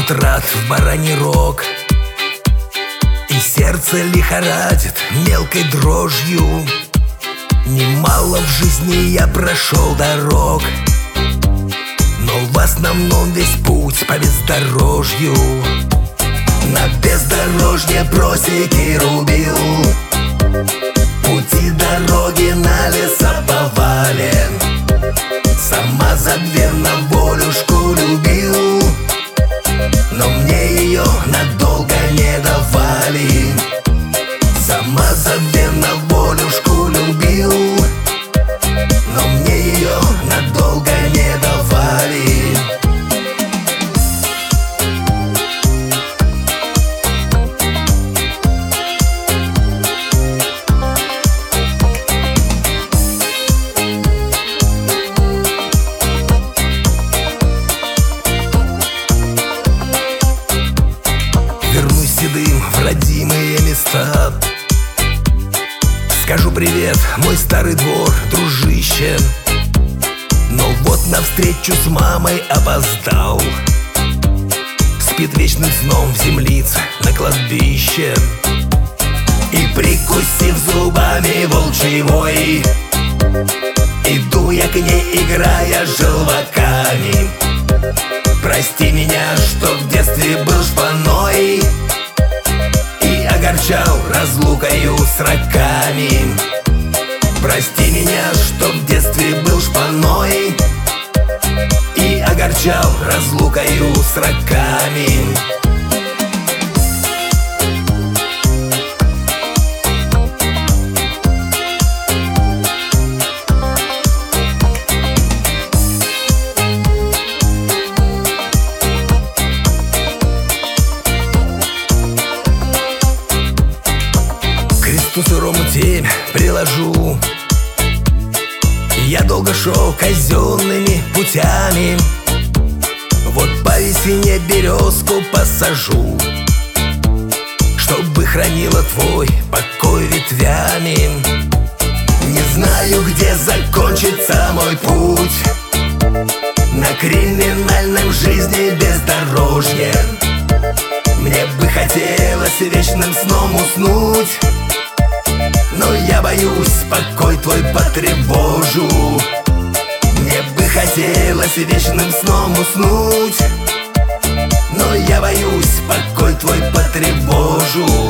утрат в бараний рог, и сердце лихорадит мелкой дрожью. Немало в жизни я прошел дорог, но в основном весь путь по бездорожью. На бездорожье просеки рубил, пути дороги на лесоповале. Самозабвенно волюшку любил, но мне ее надолго не давали. Самозабвенно волюшку любил, но мне ее надолго не давали. Вернусь седым в родимые места, скажу привет, мой старый двор, дружище. Но вот навстречу с мамой опоздал, спит вечным сном в землице на кладбище. И прикусив зубами волчий вой, иду я к ней, играя желваками. Прости меня, что в детстве был шпаной и огорчал разлукою с роками. Прости меня, что в детстве был шпаной и огорчал разлукою с роками. Кресту сырому темь приложу. Я долго шел казенными путями, вот по весне березку посажу, чтобы хранила твой покой ветвями. Не знаю, где закончится мой путь на криминальном жизни бездорожье. Мне бы хотелось вечным сном уснуть, но я боюсь, покой твой потревожу. Мне бы хотелось вечным сном уснуть, но я боюсь, покой твой потревожу.